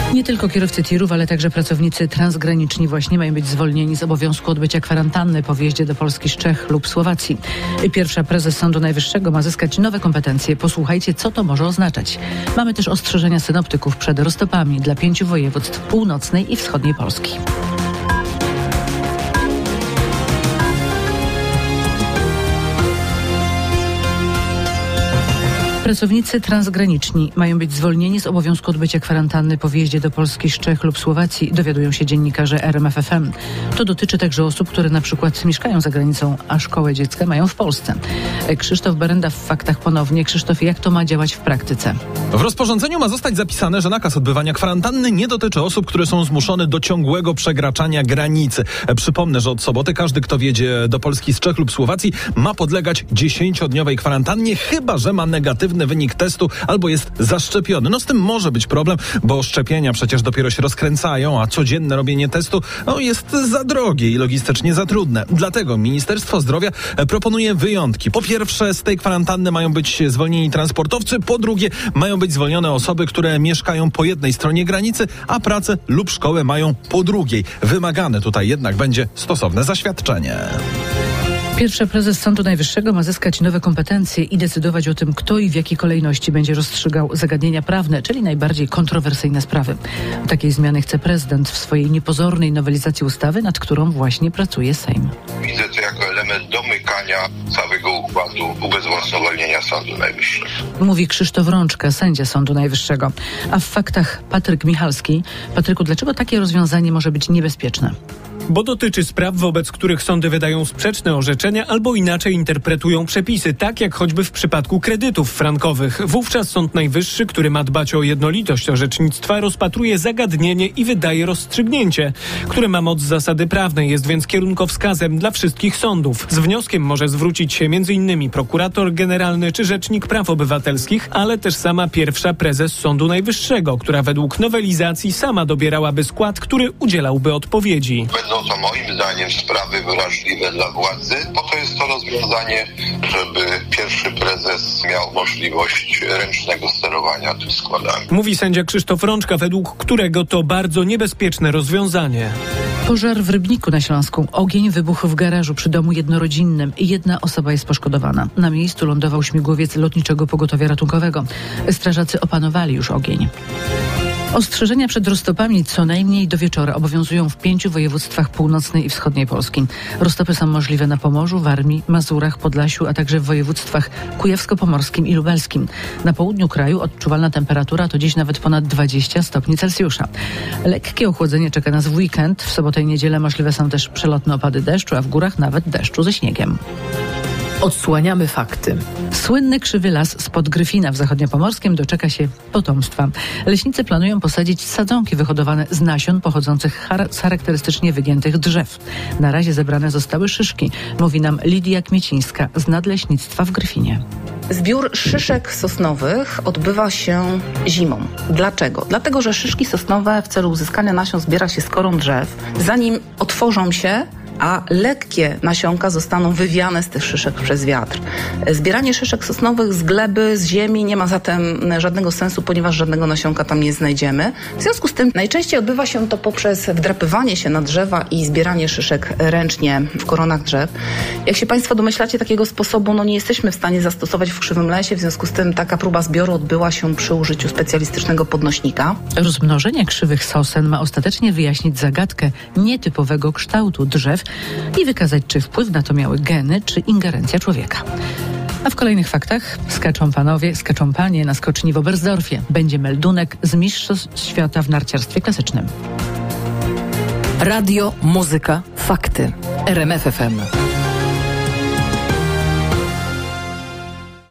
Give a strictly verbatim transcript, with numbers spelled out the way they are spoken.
Nie tylko kierowcy tirów, ale także pracownicy transgraniczni właśnie mają być zwolnieni z obowiązku odbycia kwarantanny po wjeździe do Polski z Czech lub Słowacji. Pierwsza prezes Sądu Najwyższego ma zyskać nowe kompetencje. Posłuchajcie, co to może oznaczać. Mamy też ostrzeżenia synoptyków przed roztopami dla pięciu województw północnej i wschodniej Polski. Pracownicy transgraniczni mają być zwolnieni z obowiązku odbycia kwarantanny po wjeździe do Polski z Czech lub Słowacji, dowiadują się dziennikarze R M F F M. To dotyczy także osób, które na przykład mieszkają za granicą, a szkołę dziecka mają w Polsce. Krzysztof Berenda w Faktach ponownie. Krzysztof, jak to ma działać w praktyce? W rozporządzeniu ma zostać zapisane, że nakaz odbywania kwarantanny nie dotyczy osób, które są zmuszone do ciągłego przekraczania granicy. Przypomnę, że od soboty każdy, kto wjedzie do Polski z Czech lub Słowacji, ma podlegać dziesięciodniowej kwarantannie, chyba że ma negatywny wynik testu albo jest zaszczepiony. No z tym może być problem, bo szczepienia przecież dopiero się rozkręcają, a codzienne robienie testu no, jest za drogie i logistycznie za trudne. Dlatego Ministerstwo Zdrowia proponuje wyjątki. Po pierwsze, z tej kwarantanny mają być zwolnieni transportowcy, po drugie, mają być zwolnione osoby, które mieszkają po jednej stronie granicy, a pracę lub szkołę mają po drugiej. Wymagane tutaj jednak będzie stosowne zaświadczenie. Pierwsza prezes Sądu Najwyższego ma zyskać nowe kompetencje i decydować o tym, kto i w jakiej kolejności będzie rozstrzygał zagadnienia prawne, czyli najbardziej kontrowersyjne sprawy. Takiej zmiany chce prezydent w swojej niepozornej nowelizacji ustawy, nad którą właśnie pracuje Sejm. Widzę to jako element domykania całego układu ubezwłasnowolnienia Sądu Najwyższego. Mówi Krzysztof Rączka, sędzia Sądu Najwyższego. A w Faktach Patryk Michalski. Patryku, dlaczego takie rozwiązanie może być niebezpieczne? Bo dotyczy spraw, wobec których sądy wydają sprzeczne orzeczenia albo inaczej interpretują przepisy, tak jak choćby w przypadku kredytów frankowych. Wówczas Sąd Najwyższy, który ma dbać o jednolitość orzecznictwa, rozpatruje zagadnienie i wydaje rozstrzygnięcie, które ma moc zasady prawnej, jest więc kierunkowskazem dla wszystkich sądów. Z wnioskiem może zwrócić się m.in. prokurator generalny czy rzecznik praw obywatelskich, ale też sama pierwsza prezes Sądu Najwyższego, która według nowelizacji sama dobierałaby skład, który udzielałby odpowiedzi. Będą to moim zdaniem sprawy wrażliwe dla władzy. Po to jest to rozwiązanie, żeby pierwszy prezes miał możliwość ręcznego sterowania tym składami. Mówi sędzia Krzysztof Rączka, według którego to bardzo niebezpieczne rozwiązanie. Pożar w Rybniku na Śląsku. Ogień wybuchł w garażu przy domu jednorodzinnym i jedna osoba jest poszkodowana. Na miejscu lądował śmigłowiec Lotniczego Pogotowia Ratunkowego. Strażacy opanowali już ogień. Ostrzeżenia przed roztopami co najmniej do wieczora obowiązują w pięciu województwach północnej i wschodniej Polski. Roztopy są możliwe na Pomorzu, Warmii, Mazurach, Podlasiu, a także w województwach kujawsko-pomorskim i lubelskim. Na południu kraju odczuwalna temperatura to dziś nawet ponad dwadzieścia stopni Celsjusza. Lekkie ochłodzenie czeka nas w weekend. W sobotę i niedzielę możliwe są też przelotne opady deszczu, a w górach nawet deszczu ze śniegiem. Odsłaniamy fakty. Słynny krzywy las spod Gryfina w zachodniopomorskim doczeka się potomstwa. Leśnicy planują posadzić sadzonki wyhodowane z nasion pochodzących char- z charakterystycznie wygiętych drzew. Na razie zebrane zostały szyszki, mówi nam Lidia Kmiecińska z Nadleśnictwa w Gryfinie. Zbiór szyszek sosnowych odbywa się zimą. Dlaczego? Dlatego, że szyszki sosnowe w celu uzyskania nasion zbiera się z korą drzew. Zanim otworzą się, a lekkie nasionka zostaną wywiane z tych szyszek przez wiatr. Zbieranie szyszek sosnowych z gleby, z ziemi nie ma zatem żadnego sensu, ponieważ żadnego nasionka tam nie znajdziemy. W związku z tym najczęściej odbywa się to poprzez wdrapywanie się na drzewa i zbieranie szyszek ręcznie w koronach drzew. Jak się Państwo domyślacie, takiego sposobu no, nie jesteśmy w stanie zastosować w Krzywym Lesie, w związku z tym taka próba zbioru odbyła się przy użyciu specjalistycznego podnośnika. Rozmnożenie krzywych sosen ma ostatecznie wyjaśnić zagadkę nietypowego kształtu drzew i wykazać, czy wpływ na to miały geny, czy ingerencja człowieka. A w kolejnych faktach skaczą panowie, skaczą panie na skoczni w Oberstdorfie. Będzie meldunek z mistrzostw świata w narciarstwie klasycznym. Radio, muzyka, fakty. R M F F M.